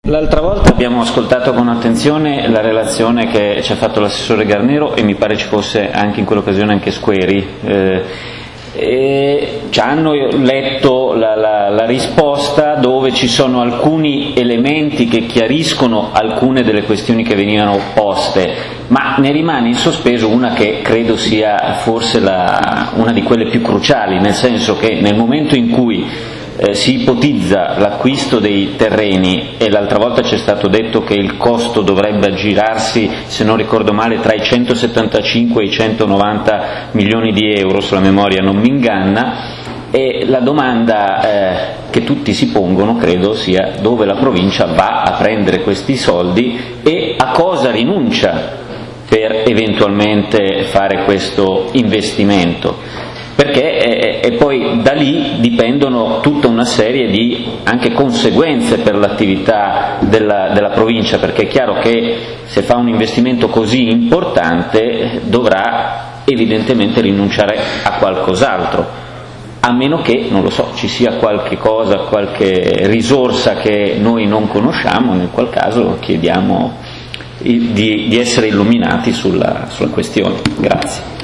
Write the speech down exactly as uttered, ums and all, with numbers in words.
L'altra volta abbiamo ascoltato con attenzione la relazione che ci ha fatto l'assessore Garnero e mi pare ci fosse anche in quell'occasione anche Squeri. Eh, e ci hanno letto la, la, la risposta dove ci sono alcuni elementi che chiariscono alcune delle questioni che venivano poste, ma ne rimane in sospeso una che credo sia forse la, una di quelle più cruciali, nel senso che nel momento in cui Eh, si ipotizza l'acquisto dei terreni, e l'altra volta ci è stato detto che il costo dovrebbe aggirarsi, se non ricordo male, tra i centosettantacinque e i centonovanta milioni di euro, se la memoria non mi inganna, e la domanda eh, che tutti si pongono credo sia dove la provincia va a prendere questi soldi e a cosa rinuncia per eventualmente fare questo investimento. Perché e, e poi da lì dipendono tutta una serie di anche conseguenze per l'attività della, della provincia, perché è chiaro che se fa un investimento così importante dovrà evidentemente rinunciare a qualcos'altro, a meno che, non lo so, ci sia qualche cosa, qualche risorsa che noi non conosciamo, nel qual caso chiediamo di, di essere illuminati sulla, sulla questione. Grazie.